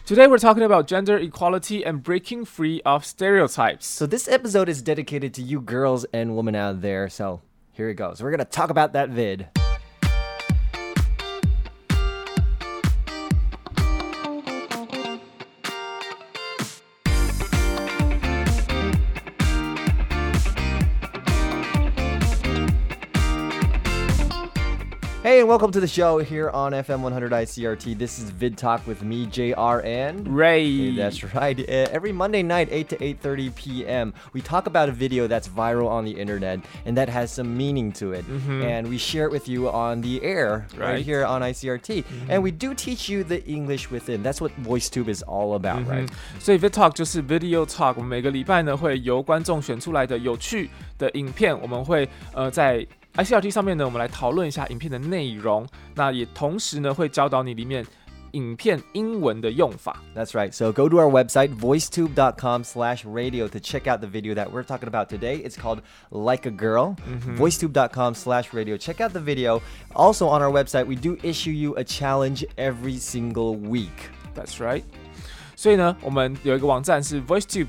Today we're talking about gender equality and breaking free of stereotypes. So this episode is dedicated to you girls and women out there. So here it goes. We're going to talk about that vid. Hey, and welcome to the show here on FM 100 ICRT. This is Vid Talk with me, JR, and Ray. Hey, that's right. Every Monday night, 8 to 8:30 p.m., we talk about a video that's viral on the internet and that has some meaning to it. And we share it with you on the air right here on ICRT. And we do teach you the English within. That's what VoiceTube is all about, right? 所以 Vid Talk 就是 Video Talk， 我们每个礼拜呢会由观众选出来的有趣的影片，我们会在ICRT 上面呢，我们来讨论一下影片的内容，那也同时呢会教导你里面影片英文的用法。 That's right. So go to our website, voicetube.com/radio to check out the video that we're talking about today. It's called Like a Girl. Voicetube.com/radio. Check out the video. Also on our website, we do issue you a challenge every single week. That's right. 所以呢，我们有一个网站是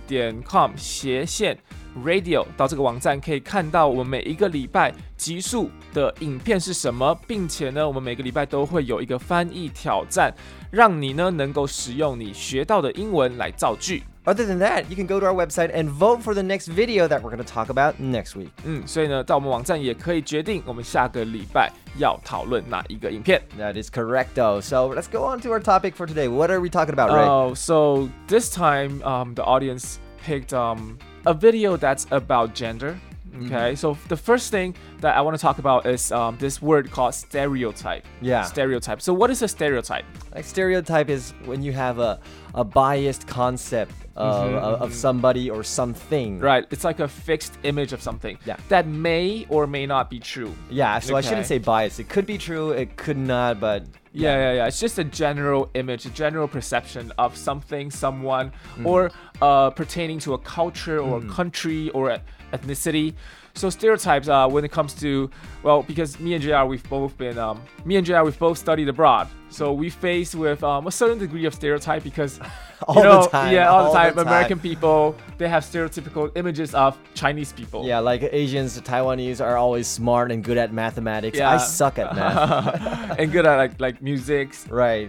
voicetube.com/radio， 到这个网站可以看到我们每一个礼拜集数的影片是什么，并且呢，我们每个礼拜都会有一个翻译挑战，让你呢能够使用你学到的英文来造句。 Other than that, you can go to our website and vote for the next video that we're going to talk about next week. 所以呢，在我们网站也可以决定我们下个礼拜要讨论哪一个影片。 That is correcto. So let's go on to our topic for today. What are we talking about, Ray? Oh, so this time the audience picked a video that's about gender. Okay, so the first thing that I want to talk about is this word called stereotype. Yeah. Stereotype. So what is a stereotype? Like stereotype is when you have a biased concept of somebody or something. Right. It's like a fixed image of something that may or may not be true. Yeah, so I shouldn't say biased. It could be true, it could not, but... Yeah. It's just a general image, a general perception of something, someone, or pertaining to a culture or a country or ethnicity. So stereotypes, when it comes to, well, because me and JR, we've both studied abroad. So we faced with a certain degree of stereotype because, all the time. American people, they have stereotypical images of Chinese people. Yeah, like Asians, Taiwanese are always smart and good at mathematics. Yeah. I suck at math. And good at like music. Right.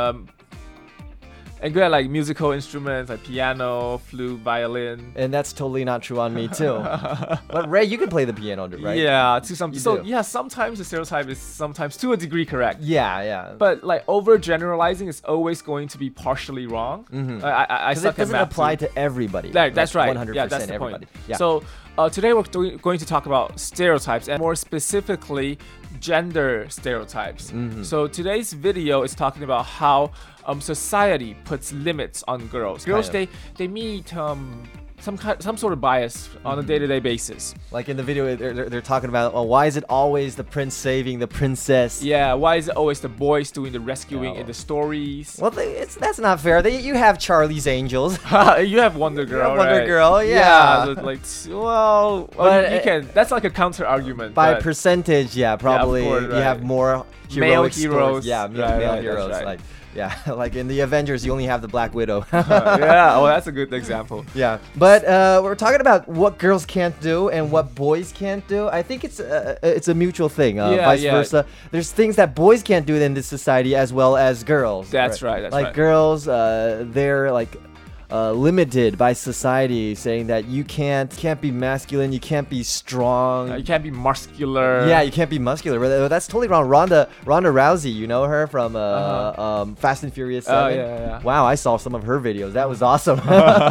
And good at like musical instruments like piano, flute, violin. And that's totally not true on me too. But Ray, you can play the piano, right? Yeah, to some. So yeah, sometimes the stereotype is sometimes to a degree correct. Yeah. But like overgeneralizing is always going to be partially wrong. I Because it doesn't apply to everybody. That's right. 100% yeah, that's the everybody. point. Yeah. So today we're going to talk about stereotypes and more specifically gender stereotypes. So today's video is talking about how society puts limits on girls. Girls, they meet some sort of bias on a day-to-day basis. Like in the video, they're talking about, why is it always the prince saving the princess? Yeah, why is it always the boys doing the rescuing in the stories? Well, that's not fair. You have Charlie's Angels. You have Wonder Girl, Wonder right? Girl, yeah. So like, well, you can. That's like a counter argument. By percentage, probably course, you have more male heroic heroes. Stories. Yeah, male heroes. Right. Like, yeah, like in the Avengers, you only have the Black Widow. That's a good example. Yeah, but we're talking about what girls can't do and what boys can't do. I think it's a mutual thing. Vice versa. There's things that boys can't do in this society as well as girls. That's right. That's like right. Girls, they're like limited by society, saying that you can't be masculine, you can't be strong, you can't be muscular. Yeah, you can't be muscular. That's totally wrong. Ronda Rousey, you know her from Fast and Furious 7. Yeah. Wow, I saw some of her videos. That was awesome.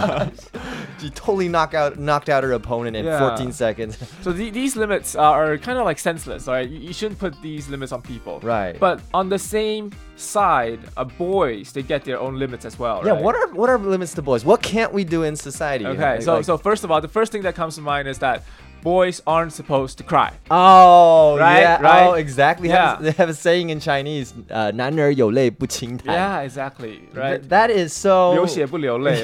She totally knocked out her opponent in 14 seconds. So these limits are kind of like senseless, right? You shouldn't put these limits on people. Right. But on the same side, boys, they get their own limits as well, Yeah, right? what are limits to boys? What can't we do in society? Okay, so first of all, the first thing that comes to mind is that boys aren't supposed to cry. Oh, right, yeah. right? Oh, exactly. Yeah. They have a saying in Chinese, 男儿有泪不轻弹. Yeah, exactly. Right. That is so... 流血不流泪.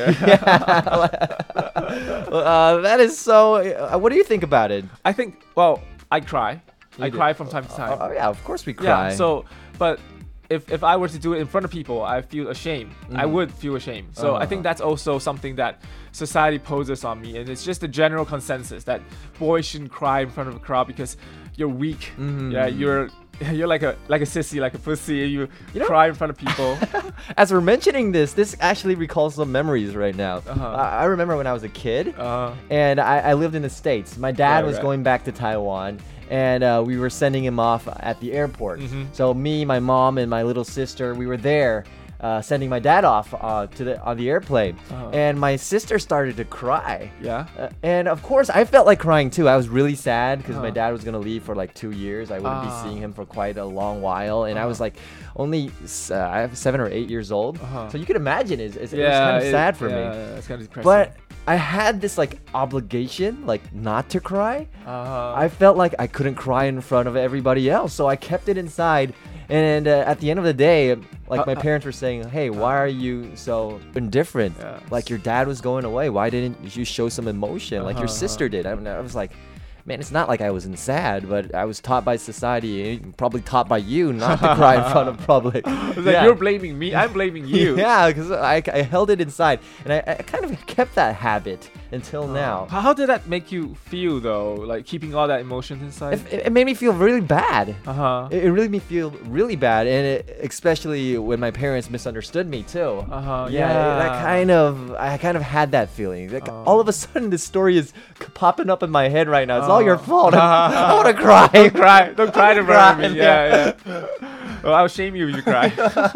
That is so... what do you think about it? I think, well, I cry. I cry from time to time. Oh, yeah, of course we cry. Yeah, so, but if I were to do it in front of people, I feel ashamed. I would feel ashamed. So I think that's also something that society poses on me, and it's just a general consensus that boys shouldn't cry in front of a crowd because you're weak. Yeah, you're like a sissy, like a pussy. You cry in front of people. As we're mentioning this actually recalls some memories right now. I remember when I was a kid, and I lived in the States. My dad was going back to Taiwan, and we were sending him off at the airport. So me, my mom, and my little sister, we were there. Sending my dad off on the airplane, and my sister started to cry. And of course, I felt like crying too. I was really sad because my dad was gonna leave for like 2 years. I wouldn't be seeing him for quite a long while, and I was like only 7 or 8 years old. So you can imagine it was kind of sad for me. It's kind of depressing. But I had this like obligation, like not to cry. I felt like I couldn't cry in front of everybody else, so I kept it inside. And at the end of the day, like my parents were saying, "Hey, why are you so indifferent? Like your dad was going away. Why didn't you show some emotion like your sister did?" I was like, man, it's not like I wasn't sad, but I was taught by society, probably taught by you, not to cry in front of public. It's like you're blaming me, I'm blaming you. Yeah, because I held it inside, and I kind of kept that habit until now. How did that make you feel though? Like keeping all that emotions inside? It made me feel really bad. It really made me feel really bad, and especially when my parents misunderstood me too. I kind of had that feeling. Like all of a sudden, this story is popping up in my head right now. It's all your fault. I want to cry. Don't cry to me. Yeah. Well, I'll shame you if you cry.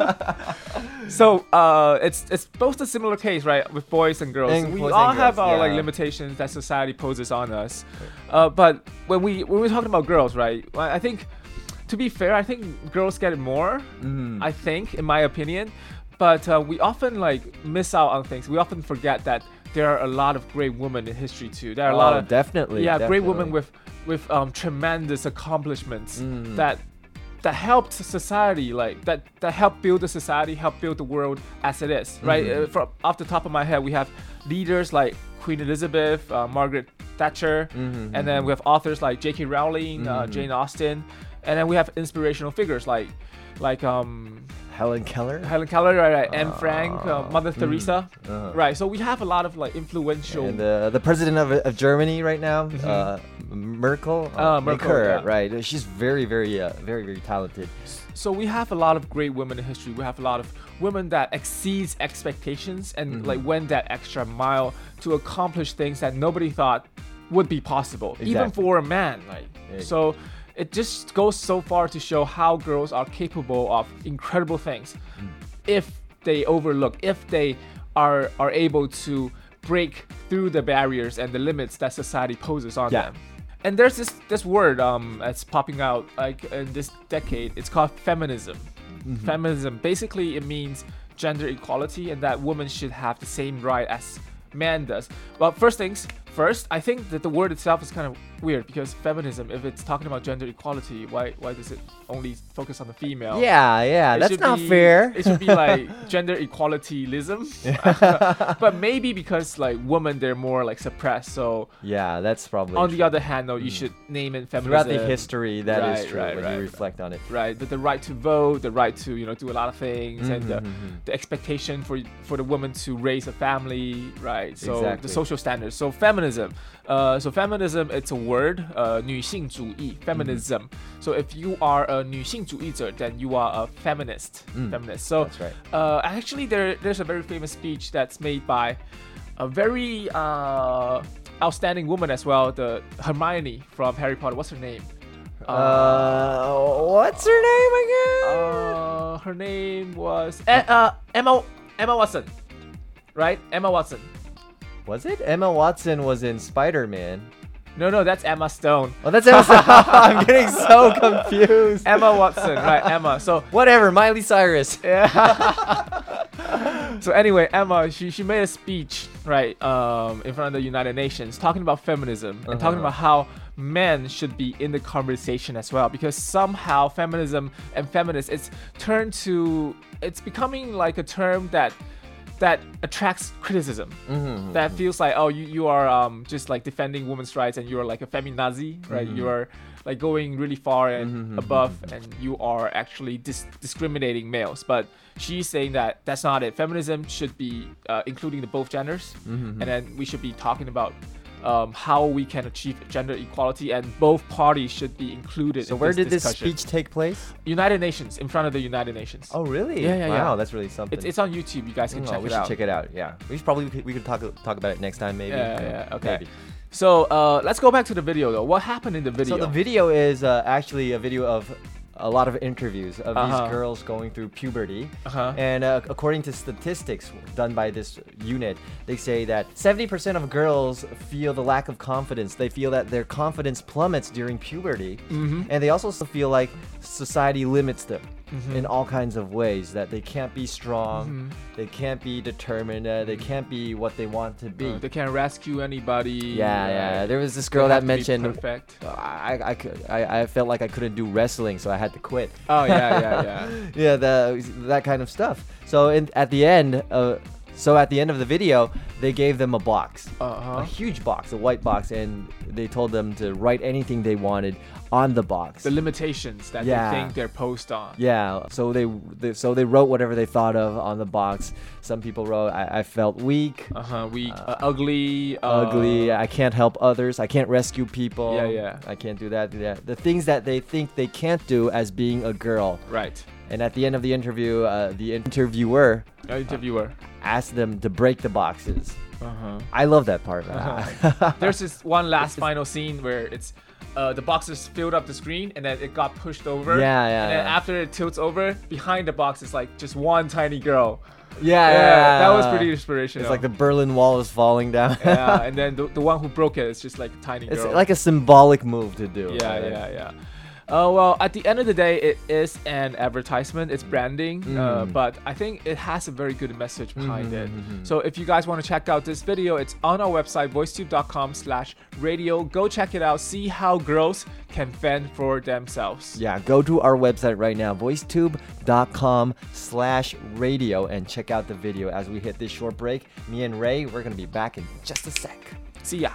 So it's both a similar case, right, with boys and girls. We all have our like limitations that society poses on us. But when we're talking about girls, right, I think, to be fair, I think girls get it more. I think, in my opinion, but we often like miss out on things. We often forget that there are a lot of great women in history too. There are a lot of definitely great women with tremendous accomplishments that helped society, like that helped build the society, helped build the world as it is, right? From off the top of my head, we have leaders like Queen Elizabeth, Margaret Thatcher, and then we have authors like J.K. Rowling, Jane Austen, and then we have inspirational figures like Helen Keller, right, Anne Frank, Mother Teresa, right. So we have a lot of like influential. And the president of Germany right now, Merkel, right? She's very, very, very, very talented. So we have a lot of great women in history. We have a lot of women that exceeds expectations and like went that extra mile to accomplish things that nobody thought would be possible, even for a man. So. It just goes so far to show how girls are capable of incredible things if they are able to break through the barriers and the limits that society poses on them. And there's this word that's popping out like in this decade. It's called feminism. Feminism, basically it means gender equality and that women should have the same right as man does. Well, first things first, I think that the word itself is kind of weird because feminism, if it's talking about gender equality, why does it only focus on the female? Yeah, that's not fair. It should be like gender equalityism. But maybe because like women, they're more like suppressed. So yeah, that's probably on true. the other hand, though, you should name it feminism. Throughout the history, that is true when you reflect on it. Right, the right to vote, the right to do a lot of things, and the expectation for the woman to raise a family, right? So the social standards. So feminism. Feminism, it's a word, 女性主义, feminism. So if you are a 女性主义者, then you are a feminist. Feminist. So that's right. Actually, there's a very famous speech that's made by a very outstanding woman as well, the Hermione from Harry Potter. What's her name? What's her name again? Her name was Emma Watson, right? Emma Watson. Was it? Emma Watson was in Spider-Man. No, that's Emma Stone. Oh, that's Emma Stone. I'm getting so confused. Emma Watson, right? Emma. So whatever, Miley Cyrus. Yeah. So anyway, Emma, she made a speech, right, in front of the United Nations, talking about feminism and talking about how men should be in the conversation as well, because somehow feminism and feminists, it's becoming like a term that that attracts criticism. That feels like, oh, you are just like defending women's rights and you're like a feminazi, right? You are like going really far and above, and you are actually discriminating males. But she's saying that that's not it. Feminism should be including the both genders, and then we should be talking about how we can achieve gender equality, and both parties should be included. So where did this speech take place? United Nations, in front of the United Nations. Oh, really? Yeah. Wow, that's really something. It's on YouTube. You guys can check it out. We should check it out. Yeah, we could talk about it next time, maybe. Yeah. Okay. Maybe. So let's go back to the video though. What happened in the video? So the video is actually a video of a lot of interviews of these girls going through puberty. And according to statistics done by this unit, they say that 70% of girls feel the lack of confidence. They feel that their confidence plummets during puberty. And they also feel like society limits them in all kinds of ways, that they can't be strong, they can't be determined, they can't be what they want to be. They can't rescue anybody. Yeah. There was this girl that mentioned, perfect. I felt like I couldn't do wrestling, so I had to quit. Oh, yeah. Yeah, that kind of stuff. So at the end of the video, they gave them a box, a huge box, a white box, and they told them to write anything they wanted on the box. The limitations that they think they're posed on. Yeah, so they wrote whatever they thought of on the box. Some people wrote, I felt weak. Weak. Ugly. Ugly. I can't help others. I can't rescue people. Yeah. I can't do that. The things that they think they can't do as being a girl. Right. And at the end of the interview, the interviewer asked them to break the boxes. I love that part. There's this one last final scene where it's the boxes filled up the screen and then it got pushed over. And then after it tilts over, behind the box is like just one tiny girl. Yeah. That was pretty inspirational. It's like the Berlin Wall is falling down. And then the one who broke it is just like a tiny girl. It's like a symbolic move to do. Yeah. Well, at the end of the day, it is an advertisement. It's branding, but I think it has a very good message behind it. So if you guys want to check out this video, it's on our website, voicetube.com/radio. Go check it out. See how girls can fend for themselves. Yeah, go to our website right now, voicetube.com/radio, and check out the video. As we hit this short break, me and Ray, we're going to be back in just a sec. See ya.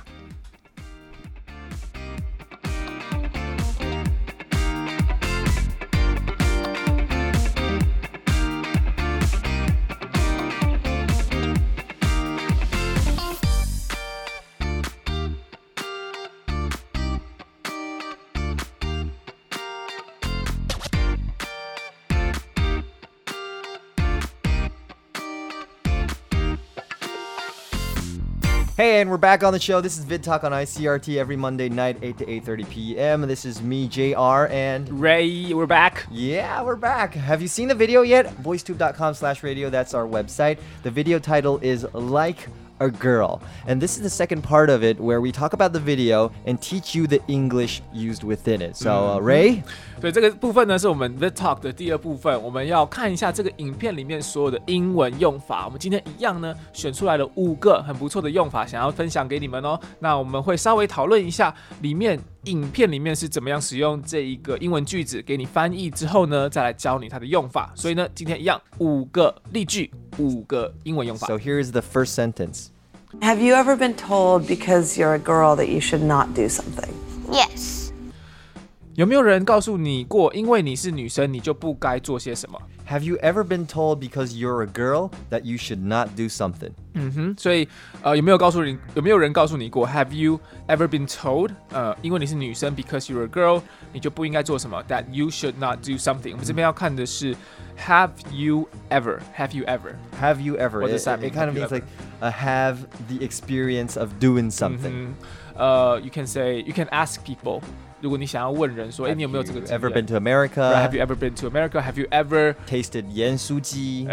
Hey, and we're back on the show. This is Vid Talk on ICRT every Monday night, 8 to 8:30 p.m. This is me, JR, and Ray. We're back. Yeah, we're back. Have you seen the video yet? voicetube.com/radio. That's our website. The video title is Like a Girl. And this is the second part of it where we talk about the video and teach you the English used within it. So, Ray? 对，这个部分呢是我们 The Talk 的第二部分，我们要看一下这个影片里面所有的英文用法。我们今天一样呢选出来了5个很不错的用法，想要分享给你们哦。那我们会稍微讨论一下影片里面是怎么样使用这一个英文句子，给你翻译之后呢，再来教你它的用法。所以呢，今天一样5个例句，5个英文用法。 So here's the first sentence. Have you ever been told because you're a girl that you should not do something? Yes. 有没有人告诉你过，因为你是女生，你就不该做些什么？ Have you ever been told because you're a girl that you should not do something? 所以有没有人告诉你过 ？Have you ever been told？因为你是女生 ，because you're a girl， 你就不应该做什么 ？That you should not do something。我们这边要看的是 Have you ever? Have you ever? Have you ever? What does that mean? It kind of means like have the experience of doing something. You can say you can ask people. 如果你想要问人说，你有没有这个经验 Ever been to America? Have you ever been to America? Have you ever tasted 盐酥鸡?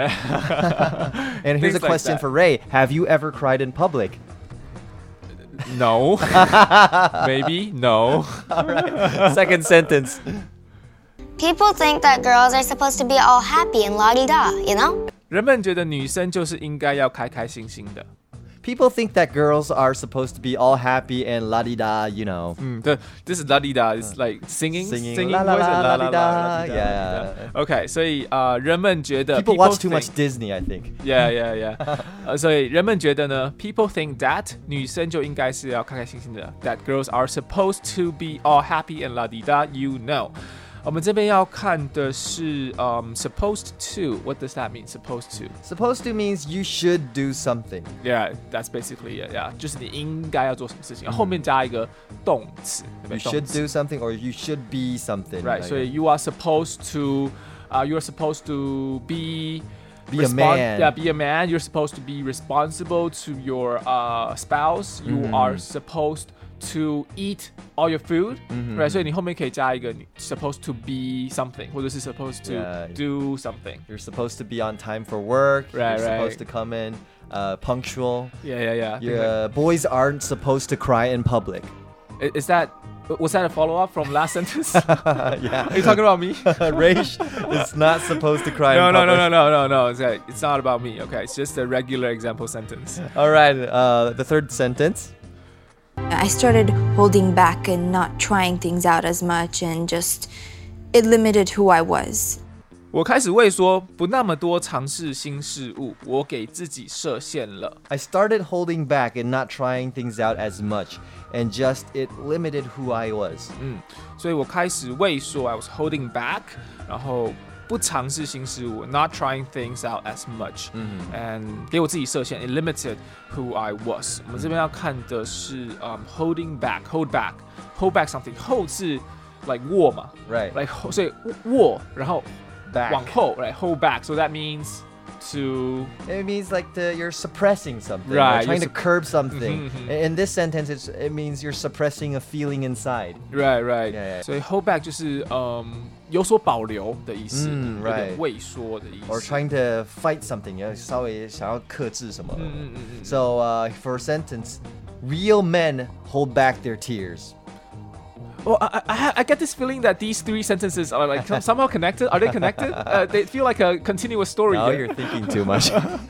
And here's a Things like question that. for Ray. Have you ever cried in public? No. Maybe no. All right. Second sentence. People think that girls are supposed to be all happy and la-di-da, you know? 人们觉得女生就是应该要开开心心的。 People think that girls are supposed to be all happy and la-di-da, you know. This is la-di-da, it's like singing la la voice and la la la yeah. yeah. OK， 所以人们觉得 people watch too much Disney, I think. Yeah. 所以人们觉得呢 ，people think that 女生就应该是要开开心心的 ，that girls are supposed to be all happy and la-di-da, you know。我们这边要看的是supposed to. What does that mean? Supposed to. Supposed to means you should do something. Yeah, that's basically it. Yeah, 就是你应该要做什么事情，后面加一个动词。 You should do something or you should be something. Right. 所以 you are supposed to be a man. Yeah, be a man. You're supposed to be responsible to your spouse. You are supposed to eat all your food, right? 所以你后面可以加一个你 supposed to be something， 或者是 supposed to do something. You're supposed to be on time for work. Right, You're supposed to come in punctual. Yeah. Boys aren't supposed to cry in public. Was that a follow-up from last sentence? Yeah. Are you talking about me? Raish is not supposed to cry in public. No. It's not about me. Okay, it's just a regular example sentence. All right, the third sentence. I started holding back and not trying things out as much and just it limited who I was. 我开始畏缩，不那么多尝试新事物，我给自己设限了。 I started holding back and not trying things out as much, and just it limited who I was. 所以我开始畏缩 I was holding back， 然后不尝试新事物 not trying things out as much， and 给我自己设限 it limited who I was。我们这边要看的是holding back hold back something hold 是 like 握嘛 right like 所以握然后 back 往后 right hold back so that means to it means like you're suppressing something, right? Trying to curb something. In this sentence, it means you're suppressing a feeling inside. Right. Yeah. 所以 hold back 就是有所保留的意思，有点畏缩的意思。 Or trying to fight something， 稍微想要克制什么。So for a sentence, real men hold back their tears. Well, I get this feeling that these three sentences are like somehow connected. Are they connected? They feel like a continuous story. Now you're thinking too much.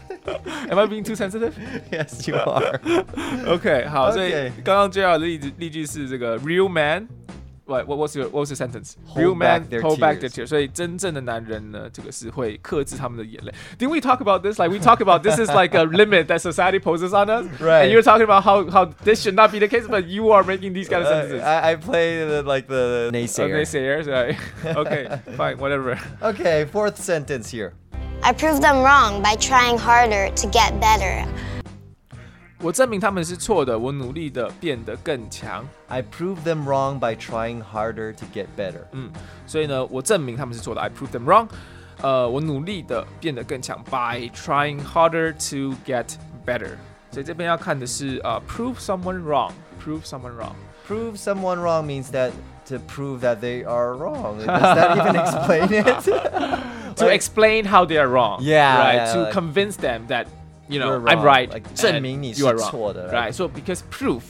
Am I being too sensitive? Yes, you are. OK， 好， 所以 Okay. 刚刚 JR 的例句是这个 real man。What was your sentence? Hold Real men back their hold back their tears. tears. 所以真正的男人呢，这个是会克制他们的眼泪。Didn't we talk about this? Like we talk about this is like a limit that society poses on us. Right. And you're talking about how this should not be the case, but you are making these kind of sentences. I play the naysayer. Naysayers, right? Okay, fine, whatever. Okay, fourth sentence here. I proved them wrong by trying harder to get better. 我证明他们是错的，我努力的变得更强。 I proved them wrong by trying harder to get better. 所以呢，我证明他们是错的。I proved them wrong. 我努力的变得更强 by trying harder to get better. 所以这边要看的是prove someone wrong. Prove someone wrong. Prove someone wrong means that to prove that they are wrong. Does that even explain it? To explain how they are wrong. Yeah, Right. yeah, To like, convince them that you know you're I'm wrong. right. Like, and 证明你是 you are wrong. 错的 Right. So because proof.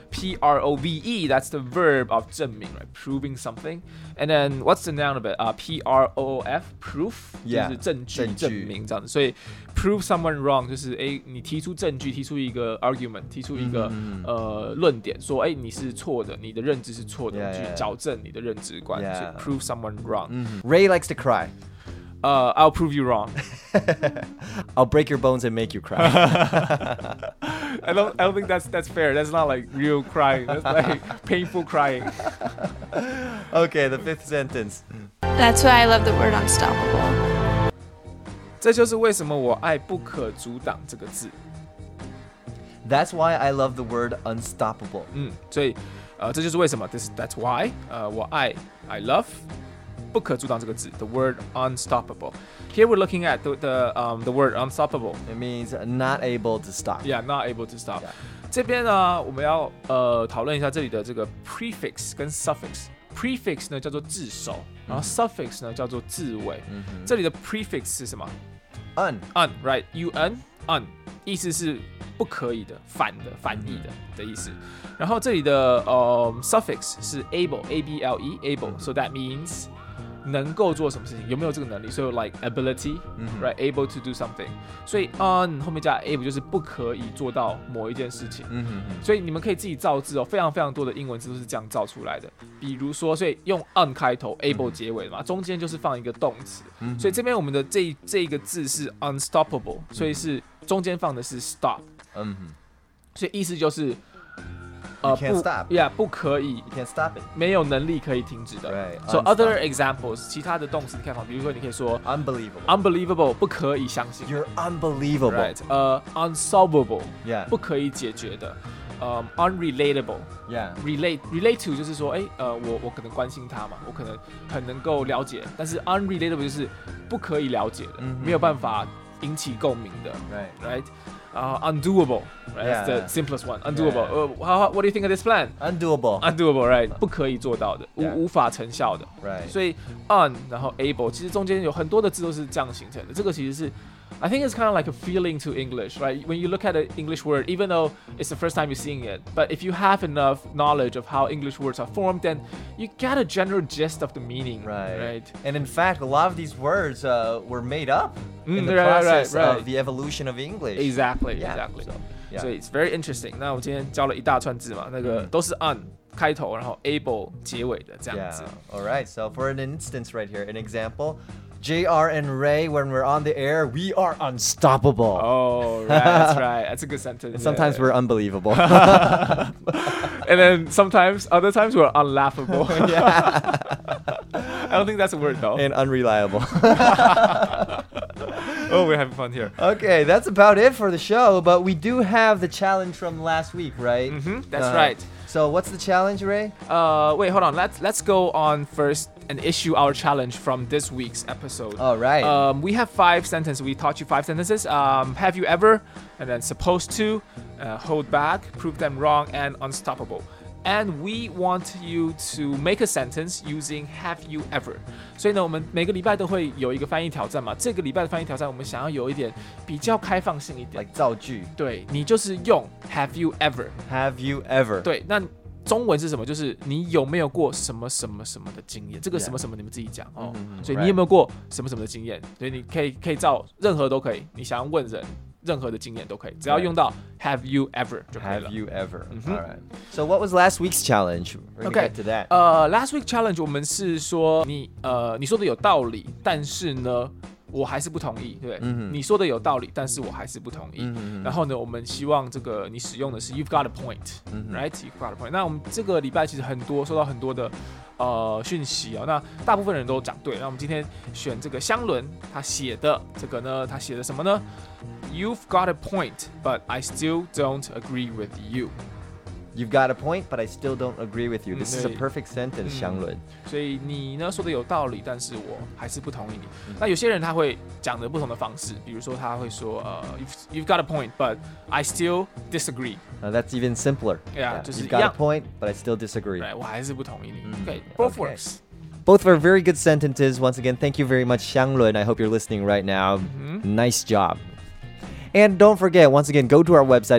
Prove, that's the verb of 证明, right? Proving something. And then what's the noun of it? Proof, proof, Yeah, 就是证据、 证据证明这样子。所以 prove someone wrong 就是你提出证据，提出一个 argument， 提出一个论点，说你是错的，你的认知是错的， Yeah, 去 yeah. 矫正你的认知观。 Yeah. 所以 prove someone wrong. Ray likes to cry. I'll prove you wrong. I'll break your bones and make you cry. I don't think that's fair. That's not like real crying. That's like painful crying. Okay, the fifth sentence. That's why I love the word unstoppable. 这就是为什么我爱不可阻挡这个字。 That's why I love the word unstoppable. 所以这就是为什么 that's why 我爱 I love 不可阻挡这个字 the word unstoppable. Here we're looking at the word unstoppable. It means not able to stop. Yeah, not able to stop. Yeah. 这边呢，我们要讨论一下这里的这个 prefix 跟 suffix。prefix 呢叫做字首，然后 suffix 呢叫做字尾。这里的 prefix 是什么 Un. ？un right un 意思是不可以的、反义的意思。然后这里的suffix 是 able able so that means 能够做什么事情，有没有这个能力，所以 like ability、right able to do something， 所以 on 后面加 able 就是不可以做到某一件事情，所以你们可以自己造字哦，非常非常多的英文字都是这样造出来的。比如说，所以用 on 开头 able 结尾嘛，中间就是放一个动词，所以这边我们的这个字是 unstoppable， 所以是中间放的是 stop，所以意思就是 You can't stop. Yeah， 不可以 You can't stop it. 没有能力可以停止的。 Right. So other examples， 其他的动词你看嘛，比如说你可以说 unbelievable， 不可以相信。 You're unbelievable. Right. Unsolvable， Yeah. 不可以解决的。Unrelatable. Yeah. Relate to 就是说，我可能关心他嘛，我可能很能够了解，但是 unrelatable 就是不可以了解的，没有办法引起共鸣的。Right. Undoable, right? Yeah. That's the simplest one. Undoable. What do you think of this plan? Undoable, right? 不可以做到的，无法成效的。 Right. 所以 un 然后 able， 其实中间有很多的字都是这样形成的。这个其实是 I think it's kind of like a feeling to English, right? When you look at an English word, even though it's the first time you're seeing it, but if you have enough knowledge of how English words are formed, then you get a general gist of the meaning, right? And in fact, a lot of these words were made up in the right, process right. of the evolution of English. Exactly. So, So it's very interesting. 那我今天教了一大串字嘛，那个都是 on 开头，然后 able 结尾的这样子。 All right. So for an instance right here, an example. JR and Ray, when we're on the air, we are unstoppable. Oh, right, that's right. That's a good sentence. And sometimes we're unbelievable. And then other times we're unlaughable. I don't think that's a word though. And unreliable. Oh, we're having fun here. Okay, that's about it for the show, but we do have the challenge from last week, right? That's right. So what's the challenge, Ray? Wait, hold on. Let's go on first and issue our challenge from this week's episode. All right. We have 5 sentences. We taught you 5 sentences. Have you ever, and then supposed to, hold back, prove them wrong, and unstoppable. And we want you to make a sentence using have you ever. 所以呢，我们每个礼拜都会有一个翻译挑战嘛。这个礼拜的翻译挑战，我们想要有一点比较开放性一点。 Like 造句。 对，你就是用 have you ever。 Have you ever？ 对，那中文是什么？就是你有没有过什么什么什么的经验？这个什么什么你们自己讲哦。所以你有没有过什么什么的经验？所以你可以照任何都可以，你想要问人。任何的经验都可以，只要用到 have you ever 就可以了。 Have you ever? All right. So what was last week's challenge? We're gonna get to that. Last week challenge 我们是说你说的有道理，但是呢我还是不同意，对不对？你说的有道理，但是我还是不同意。然后呢，我们希望这个你使用的是 you've got a point, right? You've got a point. 那我们这个礼拜其实收到很多的讯息啊，那大部分人都讲对。那我们今天选这个香伦他写的这个呢，他写的什么呢？You've got a point, but I still don't agree with you. You've got a point, but I still don't agree with you. This is a perfect sentence, 香伦。 所以你呢说的有道理，但是我还是不同意你。那有些人他会讲的不同的方式，比如说他会说you've got a point, but I still disagree. That's even simpler. Yeah, 就是 You've got a point, but I still disagree. Right, 我还是不同意你。Okay, both works. Both are very good sentences. Once again, thank you very much, 香伦. I hope you're listening right now. Nice job. And don't forget, once again, go to our website,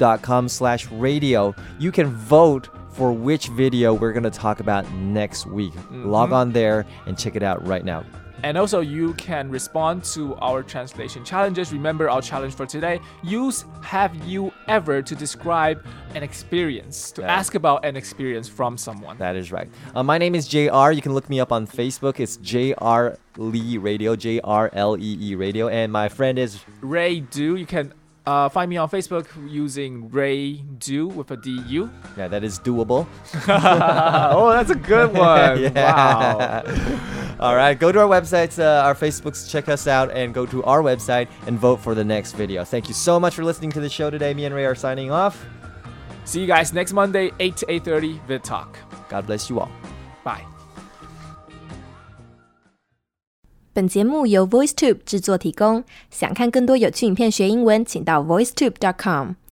voicetube.com/radio. You can vote for which video we're going to talk about next week. Log on there and check it out right now. And also, you can respond to our translation challenges. Remember our challenge for today. Use have you ever to describe an experience, to ask about an experience from someone. That is right. My name is JR. You can look me up on Facebook. It's JR Lee Radio, JRLEE Radio. And my friend is Ray Do. You can find me on Facebook using Ray Do with a DU. Yeah, that is doable. Oh, that's a good one. Yeah. Wow. All right, go to our websites, our Facebooks, check us out, and go to our website and vote for the next video. Thank you so much for listening to the show today. Me and Ray are signing off. See you guys next Monday, 8 to 8:30, Vid Talk. God bless you all. Bye. 本节目由 VoiceTube 制作提供。想看更多有趣影片学英文，请到 voicetube.com。